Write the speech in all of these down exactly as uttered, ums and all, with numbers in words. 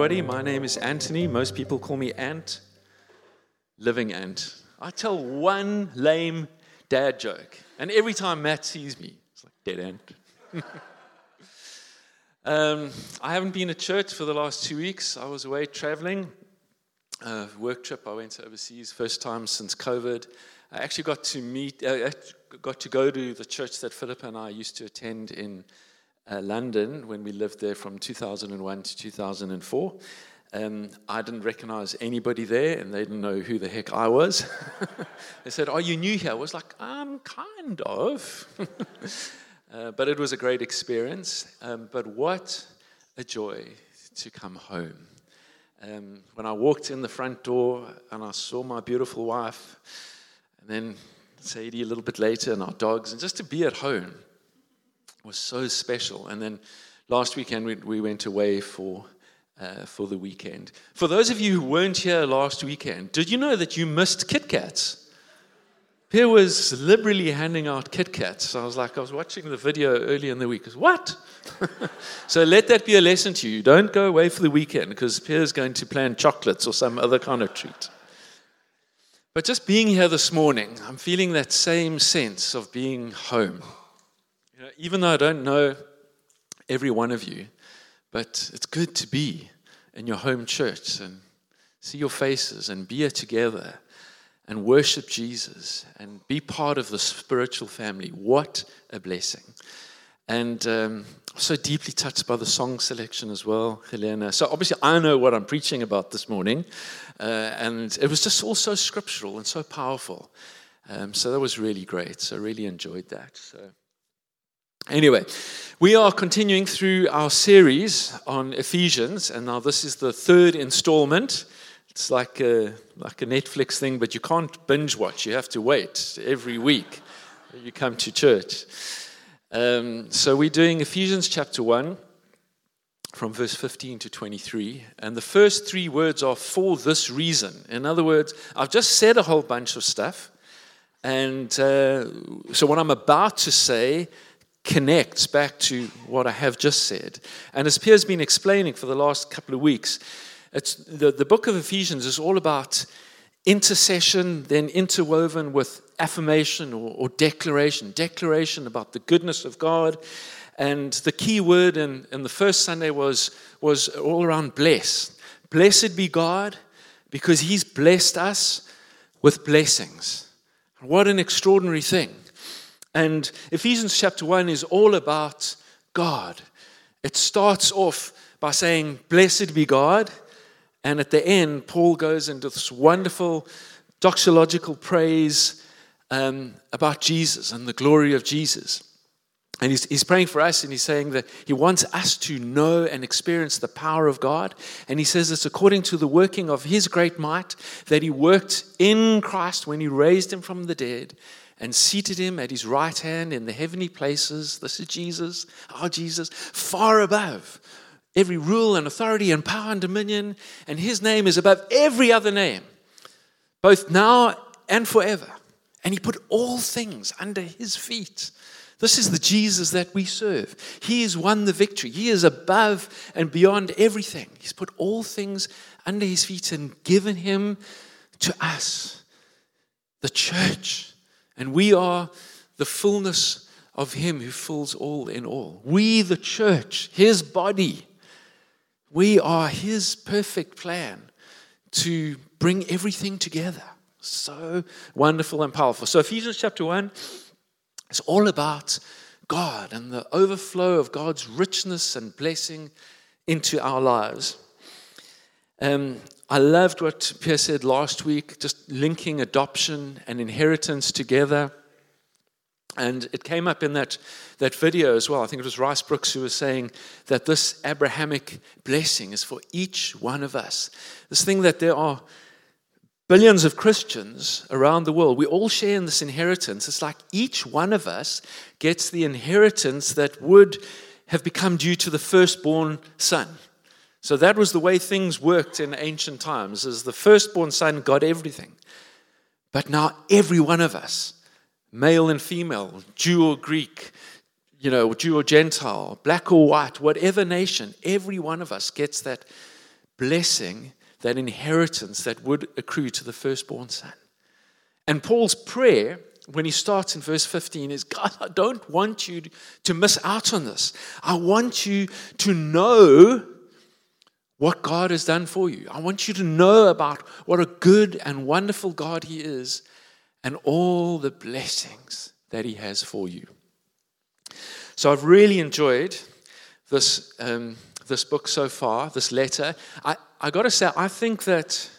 everybody. My name is Anthony. Most people call me Ant. Living Ant. I tell one lame dad joke, and every time Matt sees me, it's like, dead ant. um, I haven't been at church for the last two weeks. I was away traveling. Uh, work trip. I went overseas, first time since COVID. I actually got to meet, uh, got to go to the church that Philippa and I used to attend in uh, London when we lived there from two thousand one to two thousand four. Um, I didn't recognize anybody there, and they didn't know who the heck I was. They said, "Are you new here?" I was like, "I'm kind of." uh, but it was a great experience. Um, but what a joy to come home. Um, when I walked in the front door and I saw my beautiful wife, and then Sadie a little bit later, and our dogs, and just to be at home was so special. And then last weekend we, we went away for uh, for the weekend. For those of you who weren't here last weekend, did you know that you missed Kit Kats? Pierre was liberally handing out Kit Kats. So I was like, I was watching the video early in the week. I was, what? So let that be a lesson to you. Don't go away for the weekend because Pierre's going to plan chocolates or some other kind of treat. But just being here this morning, I'm feeling that same sense of being home. You know, even though I don't know every one of you, but it's good to be in your home church and see your faces and be here together and worship Jesus and be part of the spiritual family. What a blessing. And um, so deeply touched by the song selection as well, Helena. So obviously I know what I'm preaching about this morning. Uh, and it was just all so scriptural and so powerful. Um, so that was really great. So I really enjoyed that. So anyway, we are continuing through our series on Ephesians. And now this is the third installment. It's like a, like a Netflix thing, but you can't binge watch. You have to wait every week you come to church. Um, so we're doing Ephesians chapter one from verse fifteen to twenty-three. And the first three words are for this reason. In other words, I've just said a whole bunch of stuff. And uh, so what I'm about to say connects back to what I have just said. And as Pierre's been explaining for the last couple of weeks, It's the, the book of Ephesians is all about intercession, then interwoven with affirmation or, or declaration. Declaration about the goodness of God. And the key word in, in the first Sunday was, was all around bless. Blessed be God, because He's blessed us with blessings. What an extraordinary thing. And Ephesians chapter one is all about God. It starts off by saying, blessed be God. And at the end, Paul goes into this wonderful doxological praise um, about Jesus and the glory of Jesus. And he's, he's praying for us, and he's saying that he wants us to know and experience the power of God. And he says it's according to the working of His great might that He worked in Christ when He raised Him from the dead and seated Him at His right hand in the heavenly places. This is Jesus, our Jesus, far above every rule and authority and power and dominion, and His name is above every other name, both now and forever. And He put all things under His feet. This is the Jesus that we serve. He has won the victory. He is above and beyond everything. He's put all things under His feet and given Him to us, the church. And we are the fullness of Him who fills all in all. We, the church, His body. We are His perfect plan to bring everything together. So wonderful and powerful. So Ephesians chapter one is all about God and the overflow of God's richness and blessing into our lives. Um, I loved what Pierre said last week, just linking adoption and inheritance together. And it came up in that, that video as well. I think it was Rice Brooks who was saying that this Abrahamic blessing is for each one of us. This thing that there are billions of Christians around the world. We all share in this inheritance. It's like each one of us gets the inheritance that would have become due to the firstborn son. So that was the way things worked in ancient times, as the firstborn son got everything. But now every one of us, male and female, Jew or Greek, you know, Jew or Gentile, black or white, whatever nation, every one of us gets that blessing, that inheritance that would accrue to the firstborn son. And Paul's prayer, when he starts in verse fifteen, is, God, I don't want you to miss out on this. I want you to know what God has done for you. I want you to know about what a good and wonderful God he is and all the blessings that he has for you. So I've really enjoyed this um, this book so far, this letter. I, I got to say, I think that,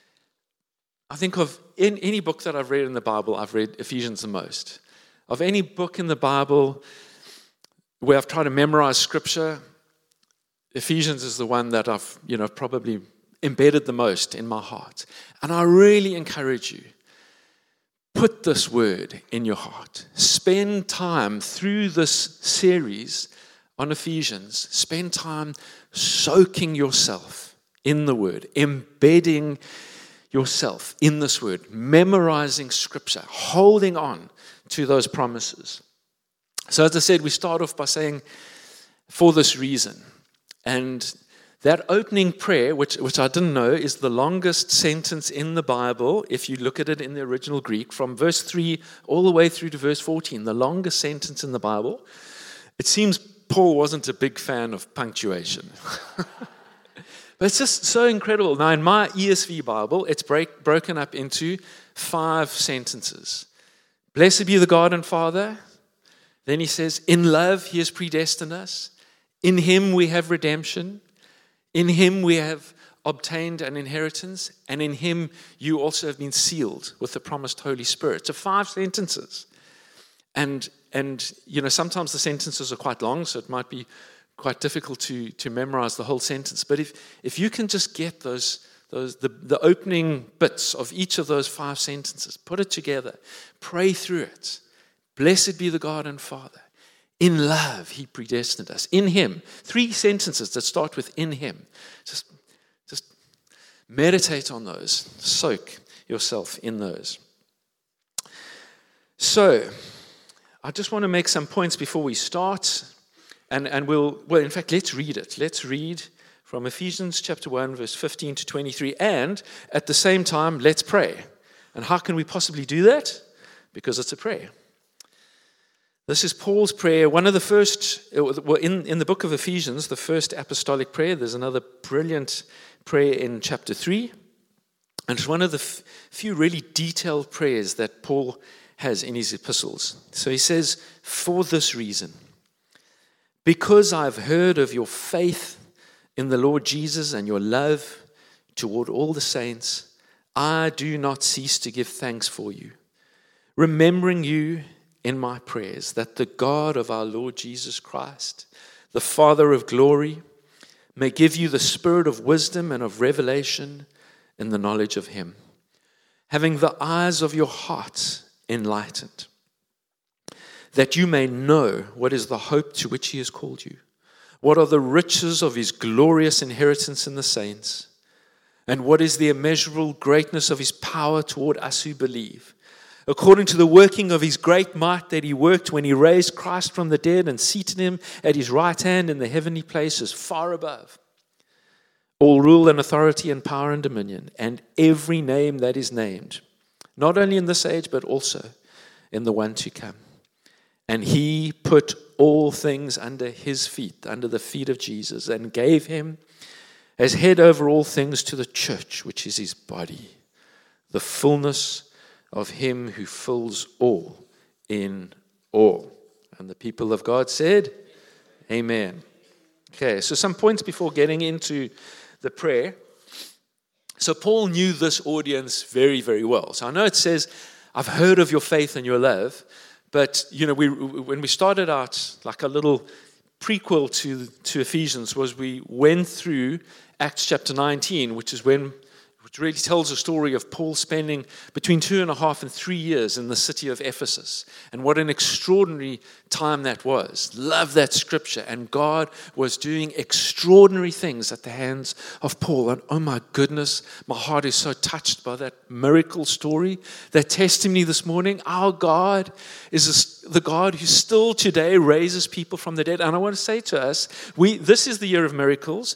I think of in any book that I've read in the Bible, I've read Ephesians the most. Of any book in the Bible where I've tried to memorize scripture, Ephesians is the one that I've, you know, probably embedded the most in my heart. And I really encourage you, put this word in your heart. Spend time through this series on Ephesians. Spend time soaking yourself in the word, embedding yourself in this word, memorizing scripture, holding on to those promises. So as I said, we start off by saying, for this reason. And that opening prayer, which, which I didn't know, is the longest sentence in the Bible, if you look at it in the original Greek, from verse three all the way through to verse fourteen, the longest sentence in the Bible. It seems Paul wasn't a big fan of punctuation. But it's just so incredible. Now, in my E S V Bible, it's break, broken up into five sentences. Blessed be the God and Father. Then he says, in love, he has predestined us. In him we have redemption. In him we have obtained an inheritance. And in him you also have been sealed with the promised Holy Spirit. So five sentences. And, and you know, sometimes the sentences are quite long, so it might be quite difficult to, to memorize the whole sentence. But if, if you can just get those, those the, the opening bits of each of those five sentences, put it together, pray through it. Blessed be the God and Father. In love, he predestined us. In him. Three sentences that start with in him. Just, just meditate on those. Soak yourself in those. So, I just want to make some points before we start. And, and we'll, well, in fact, let's read it. Let's read from Ephesians chapter one, verse fifteen to twenty-three. And at the same time, let's pray. And how can we possibly do that? Because it's a prayer. This is Paul's prayer, one of the first, well, in, in the book of Ephesians, the first apostolic prayer. There's another brilliant prayer in chapter three. And it's one of the f- few really detailed prayers that Paul has in his epistles. So he says, for this reason, because I've heard of your faith in the Lord Jesus and your love toward all the saints, I do not cease to give thanks for you, remembering you in my prayers, that the God of our Lord Jesus Christ, the Father of glory, may give you the spirit of wisdom and of revelation in the knowledge of him, having the eyes of your hearts enlightened, that you may know what is the hope to which he has called you, what are the riches of his glorious inheritance in the saints, and what is the immeasurable greatness of his power toward us who believe, according to the working of his great might that he worked when he raised Christ from the dead and seated him at his right hand in the heavenly places, far above all rule and authority and power and dominion, and every name that is named, not only in this age, but also in the one to come. And he put all things under his feet, under the feet of Jesus, and gave him as head over all things to the church, which is his body, the fullness of him who fills all in all. And the people of God said, amen. Okay, so some points before getting into the prayer. So Paul knew this audience very, very well. So I know it says, I've heard of your faith and your love, but you know, we when we started out, like a little prequel to, to Ephesians, was we went through Acts chapter nineteen, which is when which really tells a story of Paul spending between two and a half and three years in the city of Ephesus. And what an extraordinary time that was. Love that scripture. And God was doing extraordinary things at the hands of Paul. And oh my goodness, my heart is so touched by that miracle story, that testimony this morning. Our God is the God who still today raises people from the dead. And I want to say to us, we this is the year of miracles.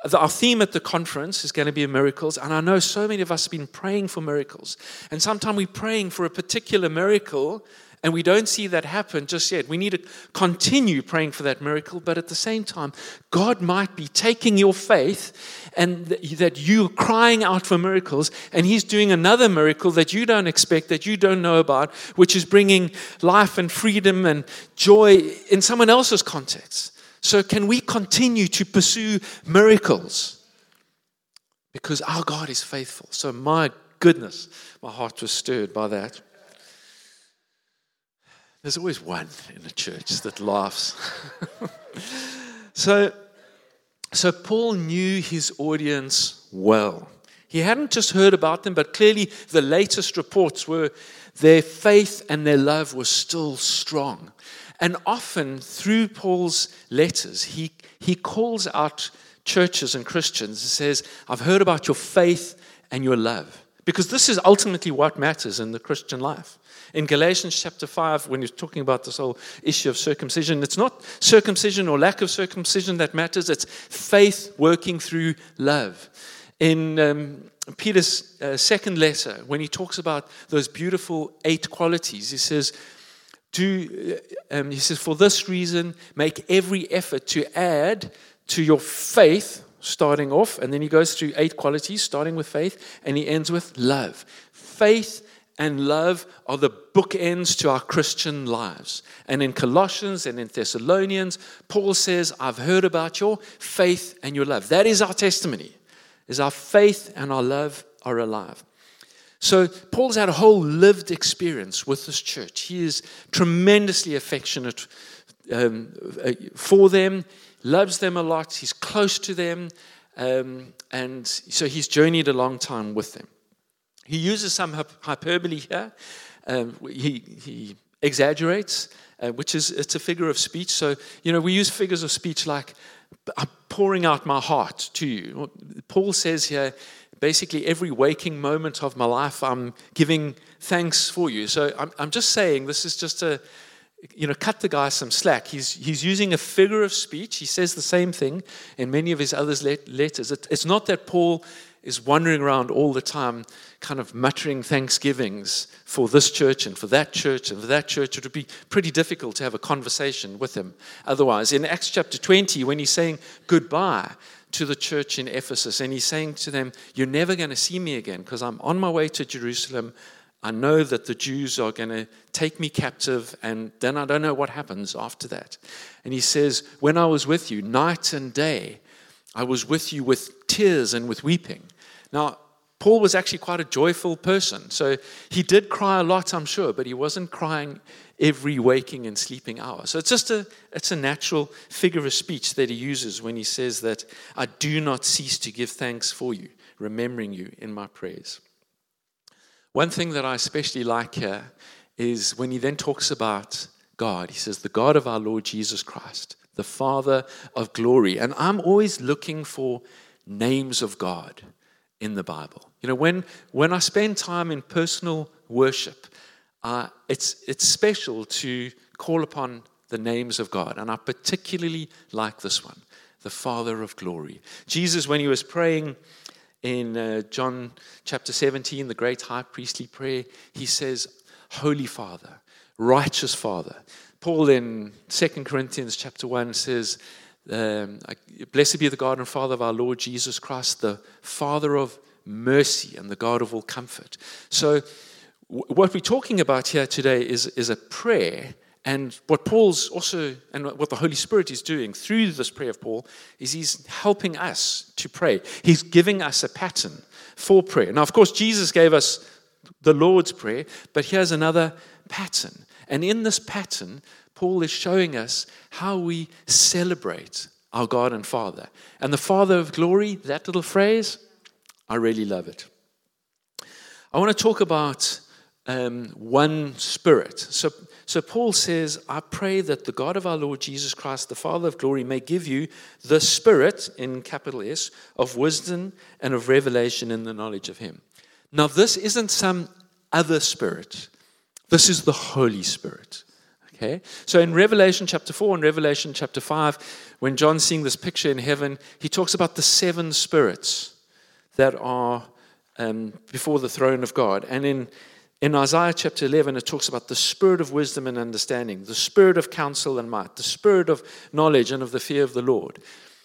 the, our theme at the conference is going to be miracles, and I know so many of us have been praying for miracles. And sometimes we're praying for a particular miracle, and we don't see that happen just yet. We need to continue praying for that miracle, but at the same time, God might be taking your faith and th- that you're crying out for miracles, and He's doing another miracle that you don't expect, that you don't know about, which is bringing life and freedom and joy in someone else's context. So can we continue to pursue miracles? Because our God is faithful. So my goodness, my heart was stirred by that. There's always one in the church that laughs. so, so Paul knew his audience well. He hadn't just heard about them, but clearly the latest reports were their faith and their love was still strong. And often through Paul's letters, he, he calls out churches and Christians and says, I've heard about your faith and your love. Because this is ultimately what matters in the Christian life. In Galatians chapter five, when he's talking about this whole issue of circumcision, it's not circumcision or lack of circumcision that matters. It's faith working through love. In um, Peter's uh, second letter, when he talks about those beautiful eight qualities, he says, Do um, he says, for this reason, make every effort to add to your faith, starting off, and then he goes through eight qualities, starting with faith, and he ends with love. Faith and love are the bookends to our Christian lives. And in Colossians and in Thessalonians, Paul says, I've heard about your faith and your love. That is our testimony, is our faith and our love are alive. So Paul's had a whole lived experience with this church. He is tremendously affectionate um, for them, loves them a lot, he's close to them, um, and so he's journeyed a long time with them. He uses some hyperbole here. Um, he, he exaggerates, uh, which is it's a figure of speech. So, you know, we use figures of speech like, I'm pouring out my heart to you. Paul says here, basically every waking moment of my life, I'm giving thanks for you. So I'm, I'm just saying this is just a, you know, cut the guy some slack. He's he's using a figure of speech. He says the same thing in many of his other letters. It, it's not that Paul is wandering around all the time kind of muttering thanksgivings for this church and for that church and for that church. It would be pretty difficult to have a conversation with him otherwise. In Acts chapter twenty, when he's saying goodbye to the church in Ephesus, and he's saying to them, you're never going to see me again because I'm on my way to Jerusalem. I know that the Jews are going to take me captive, and then I don't know what happens after that. And he says, when I was with you, night and day, I was with you with tears and with weeping. Now, Paul was actually quite a joyful person. So he did cry a lot, I'm sure, but he wasn't crying every waking and sleeping hour. So it's just a, it's a natural figure of speech that he uses when he says that I do not cease to give thanks for you, remembering you in my prayers. One thing that I especially like here is when he then talks about God. He says, the God of our Lord Jesus Christ, the Father of glory. And I'm always looking for names of God in the Bible. You know, when when I spend time in personal worship, uh, it's it's special to call upon the names of God. And I particularly like this one, the Father of glory. Jesus, when he was praying in uh, John chapter seventeen, the great high priestly prayer, he says, Holy Father, righteous Father. Paul in Second Corinthians chapter one says, um, blessed be the God and Father of our Lord Jesus Christ, the Father of mercy and the God of all comfort. So w- what we're talking about here today is, is a prayer. And what Paul's also, and what the Holy Spirit is doing through this prayer of Paul, is he's helping us to pray. He's giving us a pattern for prayer. Now, of course, Jesus gave us the Lord's Prayer, but here's another pattern. And in this pattern, Paul is showing us how we celebrate our God and Father. And the Father of glory, that little phrase, I really love it. I want to talk about um, one Spirit. So, so Paul says, I pray that the God of our Lord Jesus Christ, the Father of glory, may give you the Spirit, in capital S, of wisdom and of revelation in the knowledge of Him. Now, this isn't some other Spirit. This is the Holy Spirit. Okay? So in Revelation chapter four and Revelation chapter five, when John's seeing this picture in heaven, he talks about the seven spirits that are um, before the throne of God. And in, in Isaiah chapter eleven, it talks about the spirit of wisdom and understanding, the spirit of counsel and might, the spirit of knowledge and of the fear of the Lord.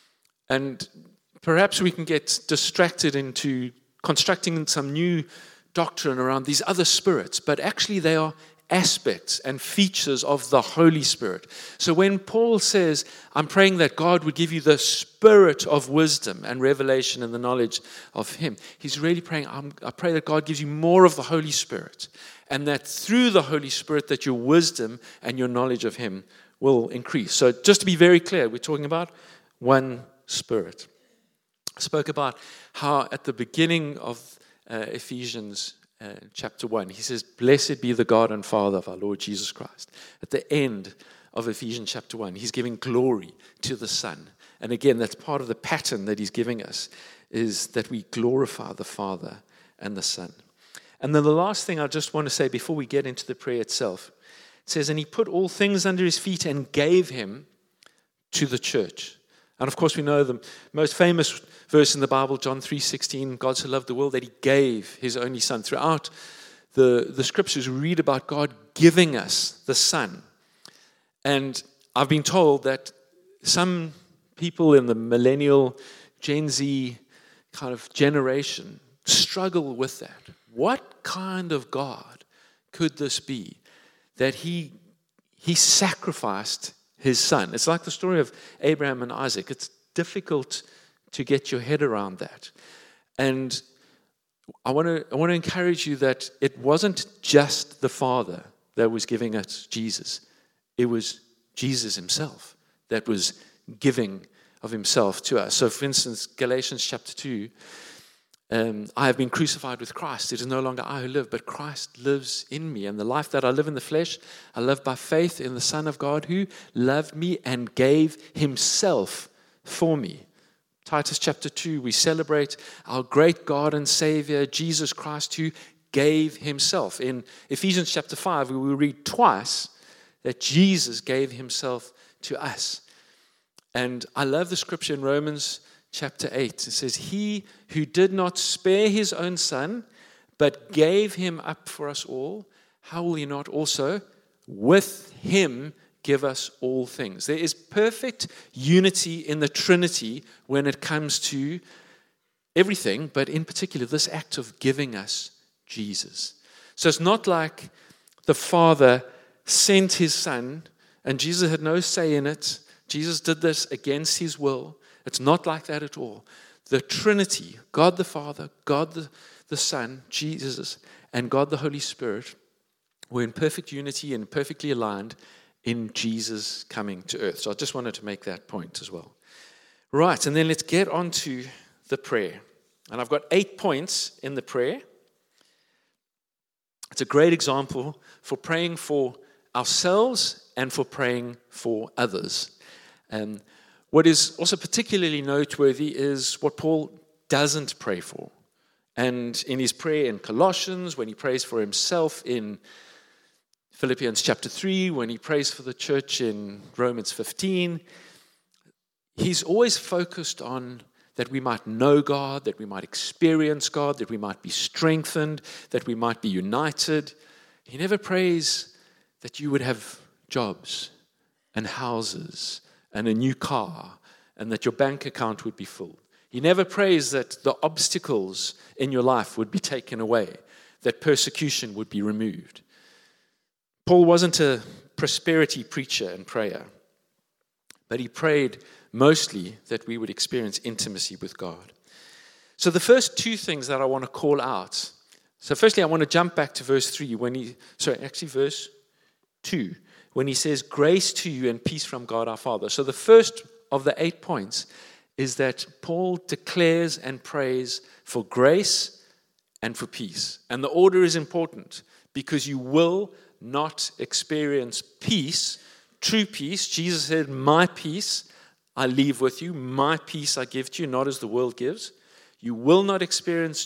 And perhaps we can get distracted into constructing some new doctrine around these other spirits, but actually they are aspects and features of the Holy Spirit. So when Paul says, I'm praying that God would give you the spirit of wisdom and revelation and the knowledge of Him, he's really praying, I'm, I pray that God gives you more of the Holy Spirit, and that through the Holy Spirit that your wisdom and your knowledge of Him will increase. So just to be very clear, we're talking about one Spirit. I spoke about how at the beginning of uh, Ephesians Uh, chapter one, he says, blessed be the God and Father of our Lord Jesus Christ. At the end of Ephesians chapter one, he's giving glory to the Son. And again, that's part of the pattern that he's giving us, is that we glorify the Father and the Son. And then the last thing I just want to say before we get into the prayer itself, it says, and he put all things under his feet and gave him to the church. And of course, we know the most famous verse in the Bible, John three sixteen, God so loved the world that he gave his only Son. Throughout the, the scriptures, we read about God giving us the Son. And I've been told that some people in the millennial, Gen Z kind of generation struggle with that. What kind of God could this be that he, he sacrificed his Son? It's like the story of Abraham and Isaac. It's difficult to get your head around that. And I want to I want to encourage you that it wasn't just the Father that was giving us Jesus. It was Jesus himself that was giving of himself to us. So for instance, Galatians chapter two, um, I have been crucified with Christ. It is no longer I who live, but Christ lives in me. And the life that I live in the flesh, I live by faith in the Son of God who loved me and gave himself for me. Titus chapter two, we celebrate our great God and Savior, Jesus Christ, who gave himself. In Ephesians chapter five, we will read twice that Jesus gave himself to us. And I love the scripture in Romans chapter eight. It says, he who did not spare his own Son, but gave him up for us all, how will he not also with him give us all things? There is perfect unity in the Trinity when it comes to everything, but in particular this act of giving us Jesus. So it's not like the Father sent his Son and Jesus had no say in it. Jesus did this against his will. It's not like that at all. The Trinity, God the Father, God the, the Son, Jesus, and God the Holy Spirit were in perfect unity and perfectly aligned in Jesus coming to earth. So I just wanted to make that point as well. Right, and then let's get on to the prayer. And I've got eight points in the prayer. It's a great example for praying for ourselves and for praying for others. And what is also particularly noteworthy is what Paul doesn't pray for. And in his prayer in Colossians, when he prays for himself in Philippians chapter three, when he prays for the church in Romans fifteen, he's always focused on that we might know God, that we might experience God, that we might be strengthened, that we might be united. He never prays that you would have jobs and houses and a new car and that your bank account would be full. He never prays that the obstacles in your life would be taken away, that persecution would be removed. Paul wasn't a prosperity preacher in prayer, but he prayed mostly that we would experience intimacy with God. So the first two things that I want to call out. So firstly, I want to jump back to verse three when he, sorry, actually verse two, when he says, grace to you and peace from God our Father. So the first of the eight points is that Paul declares and prays for grace and for peace. And the order is important because you will not experience peace, true peace. Jesus said, my peace I leave with you, my peace I give to you, not as the world gives. You will not experience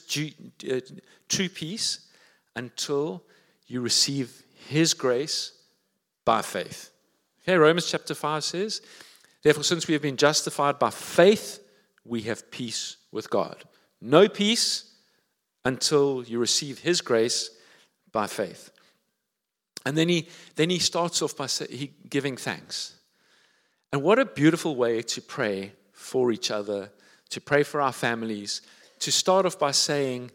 true peace until you receive his grace by faith. Okay, Romans chapter five says, therefore, since we have been justified by faith, we have peace with God. No peace until you receive His grace by faith. And then he then he starts off by say, he, giving thanks. And what a beautiful way to pray for each other, to pray for our families, to start off by saying,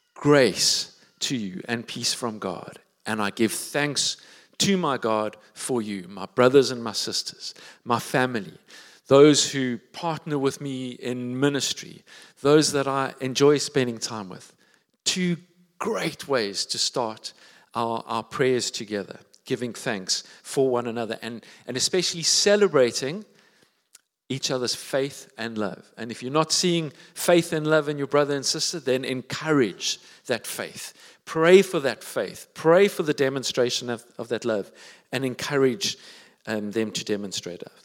grace to you and peace from God. And I give thanks to my God for you, my brothers and my sisters, my family, those who partner with me in ministry, those that I enjoy spending time with. Two great ways to start our, our prayers together, giving thanks for one another, and, and especially celebrating each other's faith and love. And if you're not seeing faith and love in your brother and sister, then encourage that faith. Pray for that faith. Pray for the demonstration of, of that love, and encourage um, them to demonstrate it.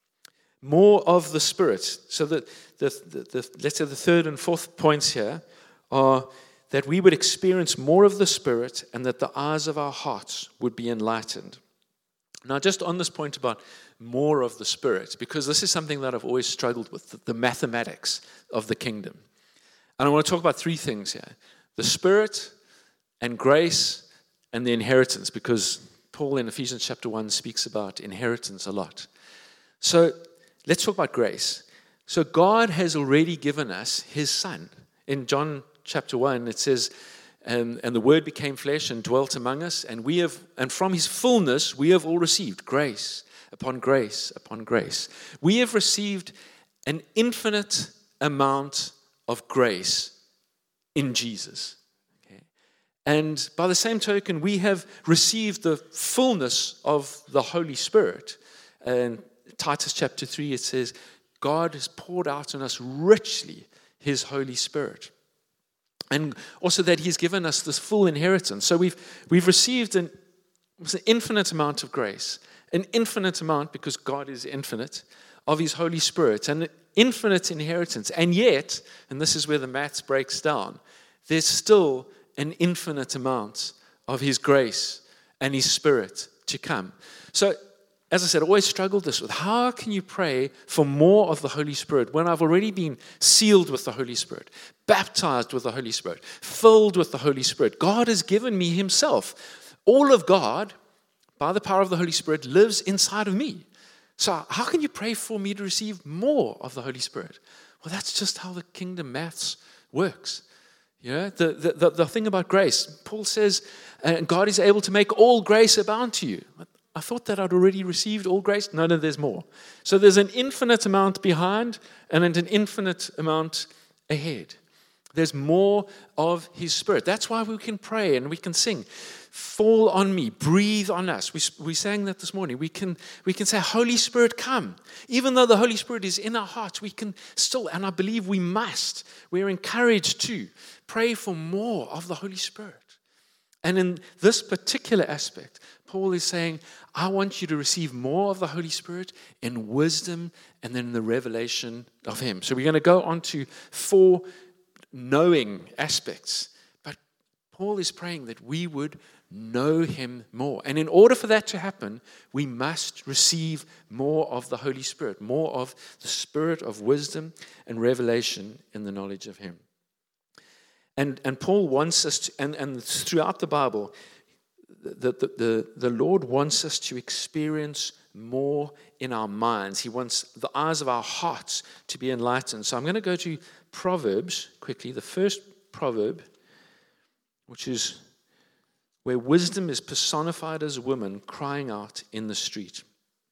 More of the Spirit. So that the, the, the, let's say the third and fourth points here are that we would experience more of the Spirit and that the eyes of our hearts would be enlightened. Now, just on this point about more of the Spirit, because this is something that I've always struggled with, the, the mathematics of the kingdom. And I want to talk about three things here. The Spirit and grace and the inheritance, because Paul in Ephesians chapter one speaks about inheritance a lot. So let's talk about grace. So God has already given us His Son. In John chapter one, it says, and, and the Word became flesh and dwelt among us, and we have, and from His fullness we have all received grace upon grace upon grace. We have received an infinite amount of grace in Jesus. Okay? And by the same token, we have received the fullness of the Holy Spirit. And Titus chapter three, it says, God has poured out on us richly His Holy Spirit. And also that He's given us this full inheritance. So we've we've received an, an infinite amount of grace, an infinite amount, because God is infinite, of His Holy Spirit, and an infinite inheritance. And yet, and this is where the maths breaks down, there's still an infinite amount of His grace and His Spirit to come. So, as I said, I always struggled this with, how can you pray for more of the Holy Spirit when I've already been sealed with the Holy Spirit, baptized with the Holy Spirit, filled with the Holy Spirit? God has given me Himself. All of God, by the power of the Holy Spirit, lives inside of me. So how can you pray for me to receive more of the Holy Spirit? Well, that's just how the kingdom maths works. You know, the, the, the, the thing about grace, Paul says, uh, God is able to make all grace abound to you. I thought that I'd already received all grace. No, no, there's more. So there's an infinite amount behind and an infinite amount ahead. There's more of His Spirit. That's why we can pray and we can sing, fall on me, breathe on us. We, we sang that this morning. We can, we can say, Holy Spirit, come. Even though the Holy Spirit is in our hearts, we can still, and I believe we must, we're encouraged to pray for more of the Holy Spirit. And in this particular aspect, Paul is saying, I want you to receive more of the Holy Spirit in wisdom and then the revelation of Him. So we're going to go on to four knowing aspects. But Paul is praying that we would know Him more. And in order for that to happen, we must receive more of the Holy Spirit, more of the Spirit of wisdom and revelation in the knowledge of Him. And, and Paul wants us to, and, and throughout the Bible, the, the, the, the Lord wants us to experience more in our minds. He wants the eyes of our hearts to be enlightened. So I'm going to go to Proverbs quickly. The first proverb, which is where wisdom is personified as a woman crying out in the street.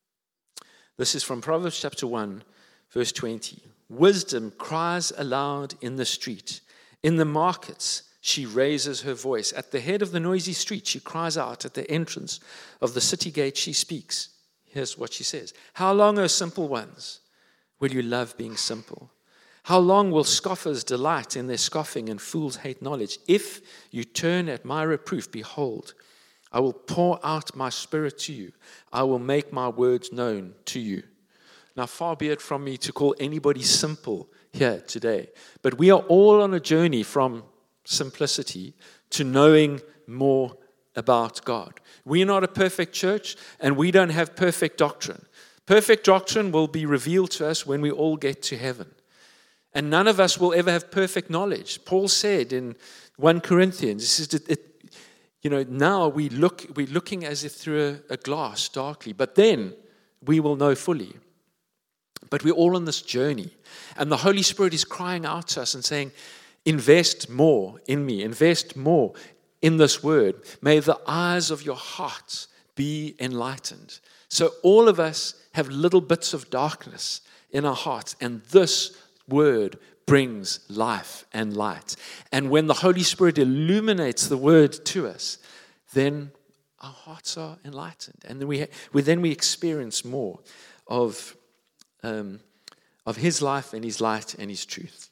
This is from Proverbs chapter one, verse twenty. Wisdom cries aloud in the street. In the markets, she raises her voice. At the head of the noisy street, she cries out. At the entrance of the city gate, she speaks. Here's what she says. How long, O simple ones, will you love being simple? How long will scoffers delight in their scoffing and fools hate knowledge? If you turn at my reproof, behold, I will pour out my spirit to you. I will make my words known to you. Now, far be it from me to call anybody simple here today. But we are all on a journey from simplicity to knowing more about God. We're not a perfect church, and we don't have perfect doctrine. Perfect doctrine will be revealed to us when we all get to heaven. And none of us will ever have perfect knowledge. Paul said in First Corinthians, this is, it, you know, now we look, we're looking as if through a, a glass darkly, but then we will know fully. But we're all on this journey. And the Holy Spirit is crying out to us and saying, invest more in me, invest more in this word. May the eyes of your hearts be enlightened. So all of us have little bits of darkness in our hearts, and this word brings life and light. And when the Holy Spirit illuminates the word to us, then our hearts are enlightened, and then we, we then we experience more of um, of His life and His light and His truth.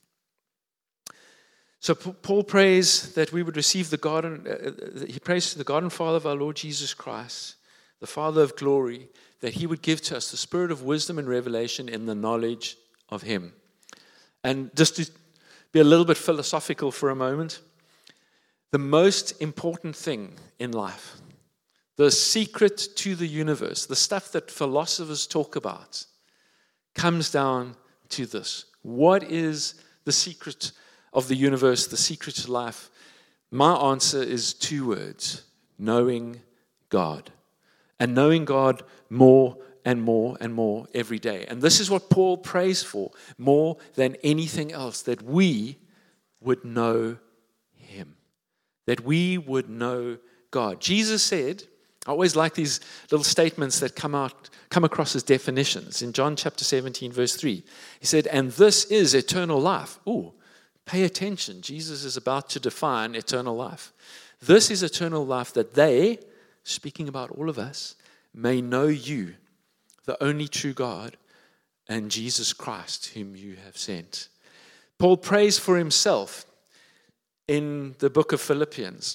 So Paul prays that we would receive the God. Uh, he prays to the God and Father of our Lord Jesus Christ, the Father of glory, that He would give to us the spirit of wisdom and revelation in the knowledge of Him. And just to be a little bit philosophical for a moment, the most important thing in life, the secret to the universe, the stuff that philosophers talk about, comes down to this. What is the secret of the universe, the secret to life? My answer is two words: knowing God. And knowing God more and more and more every day. And this is what Paul prays for more than anything else, that we would know Him, that we would know God. Jesus said, I always like these little statements that come out, come across as definitions. In John chapter seventeen, verse three, He said, and this is eternal life. Ooh, pay attention. Jesus is about to define eternal life. This is eternal life, that they, speaking about all of us, may know you, the only true God, and Jesus Christ, whom you have sent. Paul prays for himself in the book of Philippians,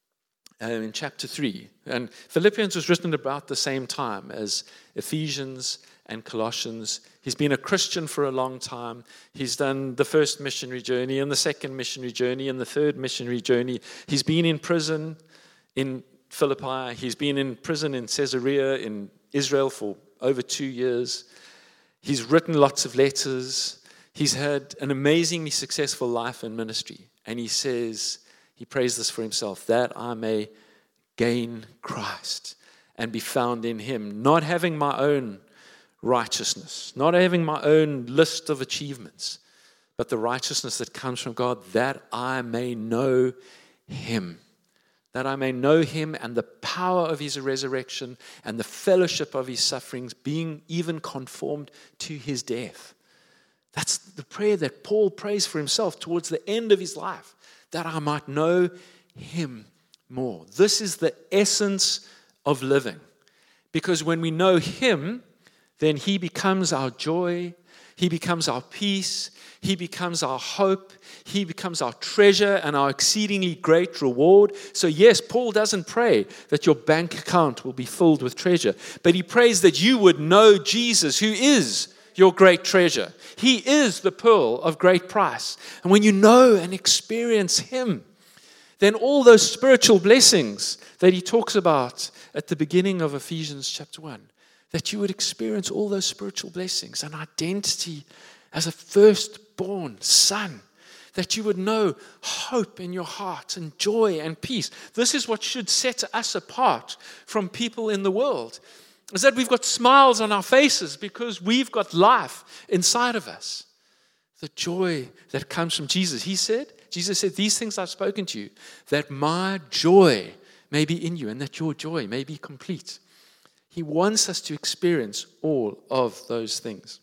uh, in chapter three. And Philippians was written about the same time as Ephesians and Colossians. He's been a Christian for a long time. He's done the first missionary journey and the second missionary journey and the third missionary journey. He's been in prison in Philippi. He's been in prison in Caesarea in Israel for over two years. He's written lots of letters. He's had an amazingly successful life in ministry. And he says, he prays this for himself, that I may gain Christ and be found in Him, not having my own righteousness, not having my own list of achievements, but the righteousness that comes from God, that I may know Him. That I may know Him and the power of His resurrection and the fellowship of His sufferings, being even conformed to His death. That's the prayer that Paul prays for himself towards the end of his life, that I might know Him more. This is the essence of living. Because when we know Him, then He becomes our joy, He becomes our peace, He becomes our hope, He becomes our treasure and our exceedingly great reward. So yes, Paul doesn't pray that your bank account will be filled with treasure, but he prays that you would know Jesus, who is your great treasure. He is the pearl of great price. And when you know and experience Him, then all those spiritual blessings that he talks about at the beginning of Ephesians chapter one, that you would experience all those spiritual blessings and identity as a firstborn son, that you would know hope in your heart and joy and peace. This is what should set us apart from people in the world, is that we've got smiles on our faces because we've got life inside of us. The joy that comes from Jesus. He said, Jesus said, these things I've spoken to you, that my joy may be in you and that your joy may be complete. He wants us to experience all of those things.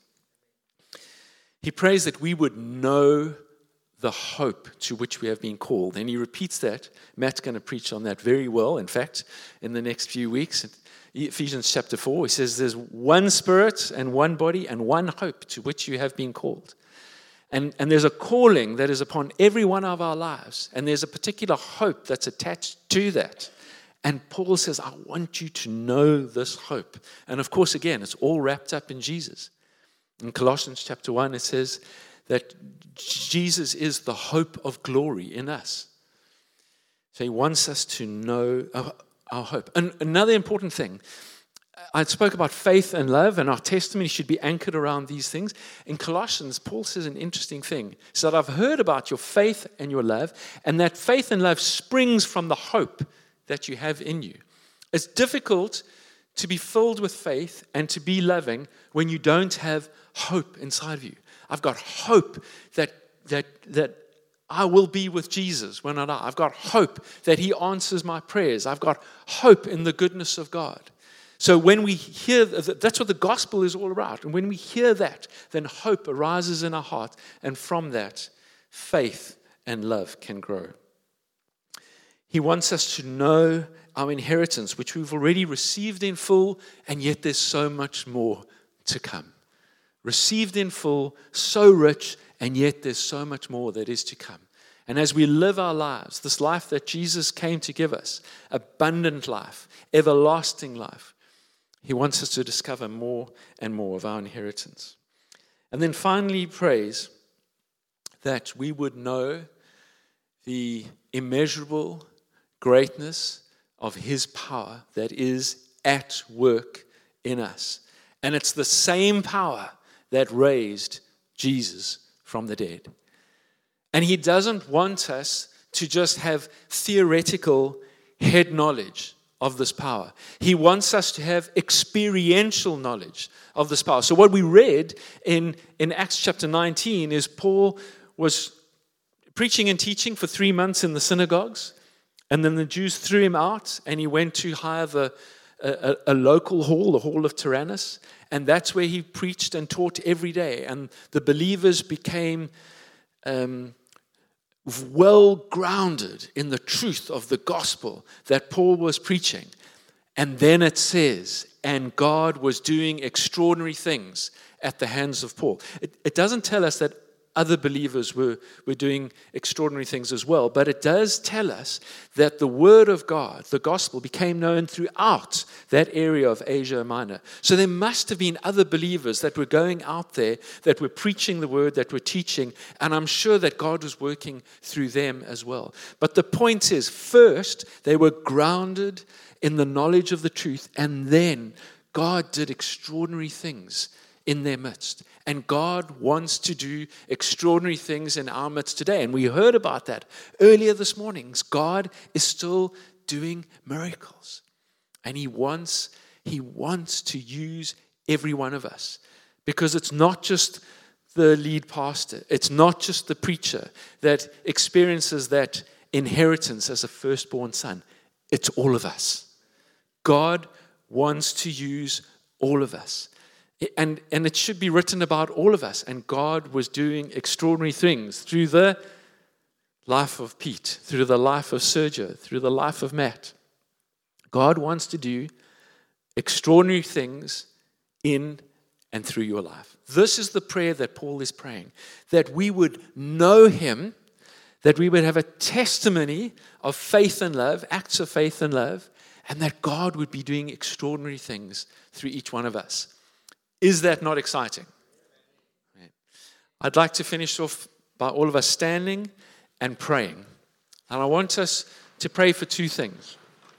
He prays that we would know the hope to which we have been called. And he repeats that. Matt's going to preach on that very well, in fact, in the next few weeks. Ephesians chapter four, he says there's one Spirit and one body and one hope to which you have been called. And, and there's a calling that is upon every one of our lives. And there's a particular hope that's attached to that. And Paul says, I want you to know this hope. And of course, again, it's all wrapped up in Jesus. In Colossians chapter one, it says that Jesus is the hope of glory in us. So he wants us to know our, our hope. And another important thing, I spoke about faith and love, and our testimony should be anchored around these things. In Colossians, Paul says an interesting thing. He said, I've heard about your faith and your love, and that faith and love springs from the hope that you have in you. It's difficult to be filled with faith and to be loving when you don't have hope inside of you. I've got hope that that that I will be with Jesus when I die. I've got hope that he answers my prayers. I've got hope in the goodness of God. So when we hear, that's what the gospel is all about. And when we hear that, then hope arises in our heart. And from that, faith and love can grow. He wants us to know our inheritance, which we've already received in full, and yet there's so much more to come. Received in full, so rich, and yet there's so much more that is to come. And as we live our lives, this life that Jesus came to give us, abundant life, everlasting life, he wants us to discover more and more of our inheritance. And then finally, he prays that we would know the immeasurable greatness of his power that is at work in us. And it's the same power that raised Jesus from the dead. And he doesn't want us to just have theoretical head knowledge of this power. He wants us to have experiential knowledge of this power. So what we read in, in Acts chapter nineteen is Paul was preaching and teaching for three months in the synagogues, and then the Jews threw him out, and he went to hire the, a, a local hall, the Hall of Tyrannus, and that's where he preached and taught every day. And the believers became um, well grounded in the truth of the gospel that Paul was preaching. And then it says, and God was doing extraordinary things at the hands of Paul. It, it doesn't tell us that other believers were, were doing extraordinary things as well, but it does tell us that the word of God, the gospel, became known throughout that area of Asia Minor. So there must have been other believers that were going out there, that were preaching the word, that were teaching, and I'm sure that God was working through them as well. But the point is, first, they were grounded in the knowledge of the truth, and then God did extraordinary things in their midst. And God wants to do extraordinary things in our midst today. And we heard about that earlier this morning. God is still doing miracles. And he wants, he wants to use every one of us. Because it's not just the lead pastor. It's not just the preacher that experiences that inheritance as a firstborn son. It's all of us. God wants to use all of us. And, and it should be written about all of us. And God was doing extraordinary things through the life of Pete, through the life of Sergio, through the life of Matt. God wants to do extraordinary things in and through your life. This is the prayer that Paul is praying, that we would know him, that we would have a testimony of faith and love, acts of faith and love, and that God would be doing extraordinary things through each one of us. Is that not exciting? I'd like to finish off by all of us standing and praying. And I want us to pray for two things.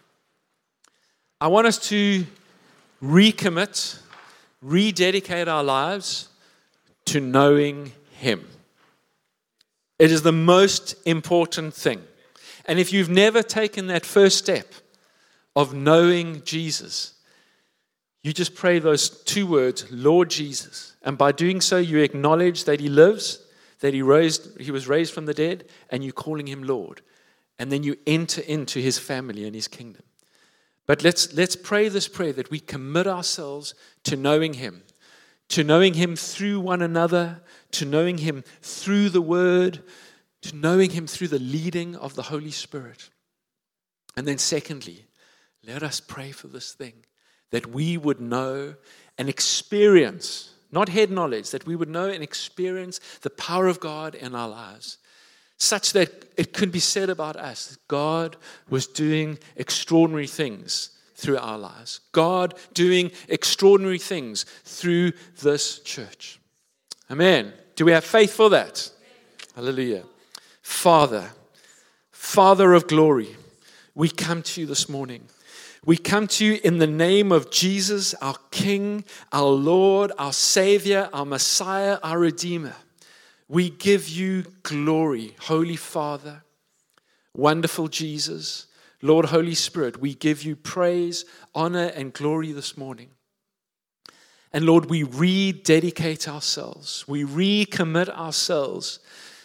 I want us to recommit, rededicate our lives to knowing him. It is the most important thing. And if you've never taken that first step of knowing Jesus, you just pray those two words, Lord Jesus. And by doing so, you acknowledge that he lives, that he raised, he was raised from the dead, and you're calling him Lord. And then you enter into his family and his kingdom. But let's, let's pray this prayer that we commit ourselves to knowing him, to knowing him through one another, to knowing him through the word, to knowing him through the leading of the Holy Spirit. And then secondly, let us pray for this thing, that we would know and experience, not head knowledge, that we would know and experience the power of God in our lives, such that it could be said about us that God was doing extraordinary things through our lives. God doing extraordinary things through this church. Amen. Do we have faith for that? Hallelujah. Father, Father of glory, we come to you this morning. We come to you in the name of Jesus, our King, our Lord, our Savior, our Messiah, our Redeemer. We give you glory, Holy Father, wonderful Jesus, Lord Holy Spirit. We give you praise, honor, and glory this morning. And Lord, we rededicate ourselves. We recommit ourselves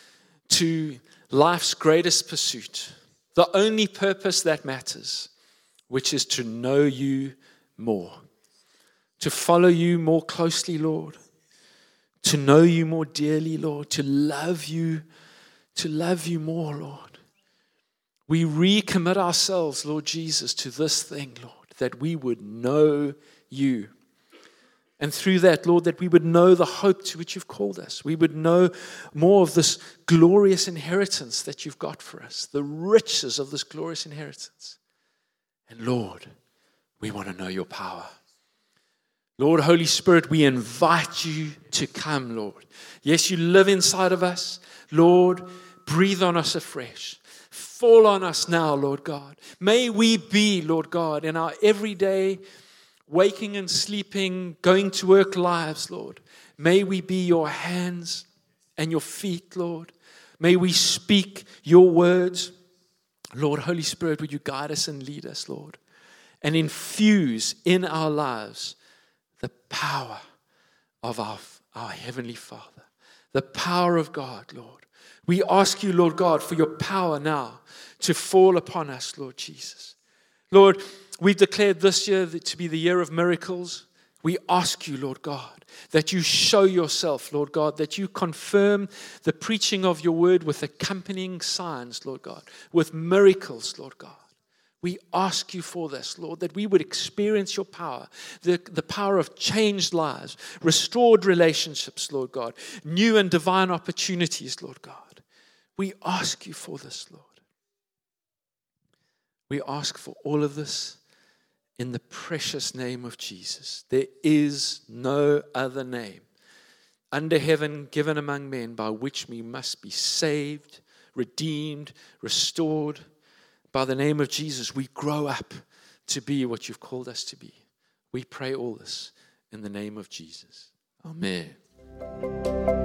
to life's greatest pursuit, the only purpose that matters, which is to know you more, to follow you more closely, Lord, to know you more dearly, Lord, to love you, to love you more, Lord. We recommit ourselves, Lord Jesus, to this thing, Lord, that we would know you. And through that, Lord, that we would know the hope to which you've called us. We would know more of this glorious inheritance that you've got for us, the riches of this glorious inheritance. And Lord, we want to know your power. Lord, Holy Spirit, we invite you to come, Lord. Yes, you live inside of us. Lord, breathe on us afresh. Fall on us now, Lord God. May we be, Lord God, in our everyday waking and sleeping, going to work lives, Lord. May we be your hands and your feet, Lord. May we speak your words. Lord, Holy Spirit, would you guide us and lead us, Lord, and infuse in our lives the power of our, our Heavenly Father, the power of God, Lord. We ask you, Lord God, for your power now to fall upon us, Lord Jesus. Lord, we've declared this year to be the year of miracles. We ask you, Lord God, that you show yourself, Lord God, that you confirm the preaching of your word with accompanying signs, Lord God, with miracles, Lord God. We ask you for this, Lord, that we would experience your power, the, the power of changed lives, restored relationships, Lord God, new and divine opportunities, Lord God. We ask you for this, Lord. We ask for all of this in the precious name of Jesus. There is no other name under heaven given among men by which we must be saved, redeemed, restored. By the name of Jesus, we grow up to be what you've called us to be. We pray all this in the name of Jesus. Amen.